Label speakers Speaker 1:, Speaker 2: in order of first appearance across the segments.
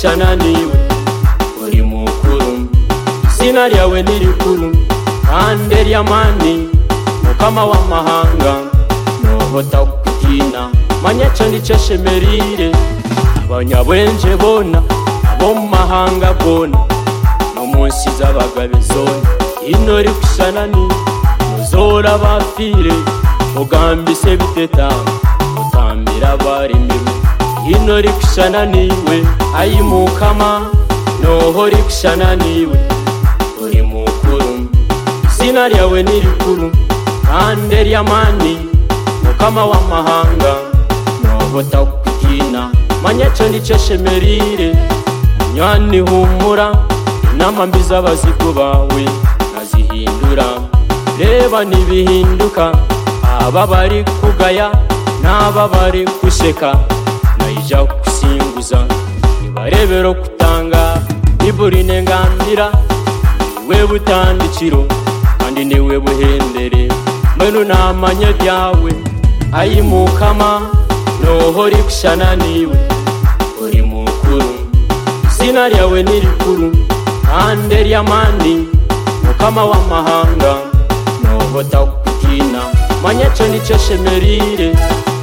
Speaker 1: kushana niwe uri mukuru izina ryawe ni rikuru kandi ry'amani mukama w'amahanga nohota kutina manyaco niceshemerire abanyabwenje bona abo mu mahanga bona no munsi z'abagabe zone ino rikushana ni muzora bafire mugambise biteta mutambira barimiwe ino rikushana niwe ayi mukama noho rikushana niwe uri mukuru izina ryawe ni rikuru kandi ry'amani mukama w'amahanga nohota kutina manyaco niceshemerire nywani humura inama mbi z'abazigo bawe nazihindura reba nibihinduka aba bari kugaya n'aba bari gusheka nayija kusinguza nibarebero kutanga niburine ngambira niwe butandikiro kandi niwe buhendere mbenu namanye ryawe ayi mukama noho rikushana niwe uri mukuru izina ryawe ni rikuru kandi ry'amani mukama w'amahanga nohota kutina manyaco niceshemerire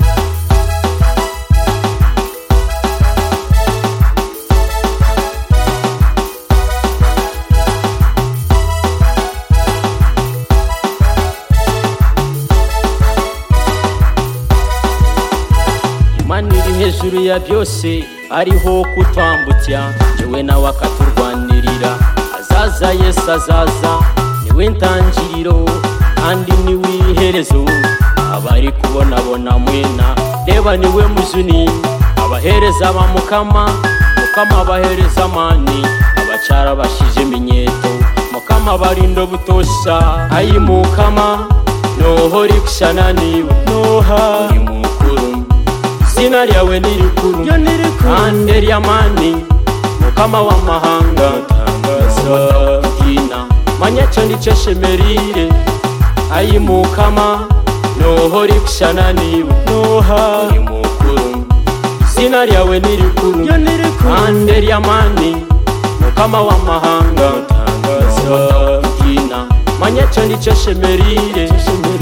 Speaker 1: Imana iri hejuru ya byose ariho kutwambutsa jewe nawe akaturwanirira azaza Yesu azaza niwe ntangiriro kandi niwe iherezo abari kubonabona mwena reba niwe muzuni abahereza bamukama mukama abahereza amani abacara bashije minyeto mukama barindo butosha ayi mukama noho rikushana niwe noha uri mukuru izina ryawe ni rikuru kandi ry'amani mukama w'amahanga tangaza kutina manyaco niceshemerire ayi mukama noho rikushana niwe noha uri mukuru izina ryawe ni rikuru kandi ry'amani mukama w'amahanga tangaza kutina manyaco niceshemerire